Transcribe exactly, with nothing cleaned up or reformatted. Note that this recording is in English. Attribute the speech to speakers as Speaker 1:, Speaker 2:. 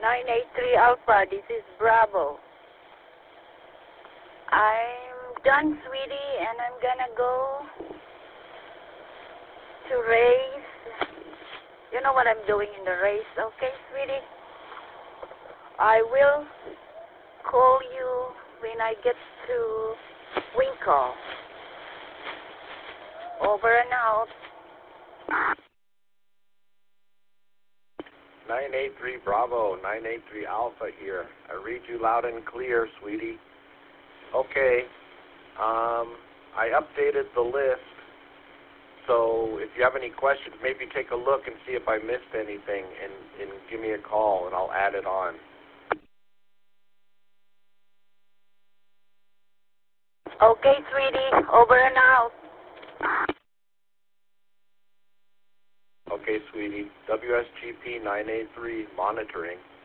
Speaker 1: nine eight three Alpha, this is Bravo. I'm done, sweetie, and I'm gonna go to race. You know what I'm doing in the race, okay, sweetie? I will call you when I get to Winkle. Over and out.
Speaker 2: nine eight three Bravo, nine eight three Alpha here. I read you loud and clear, sweetie. Okay, um, I updated the list, so if you have any questions, maybe take a look and see if I missed anything, and, and give me a call, and I'll add it on.
Speaker 1: Okay, sweetie, over and out.
Speaker 2: Okay, sweetie. W S G P nine eight three monitoring.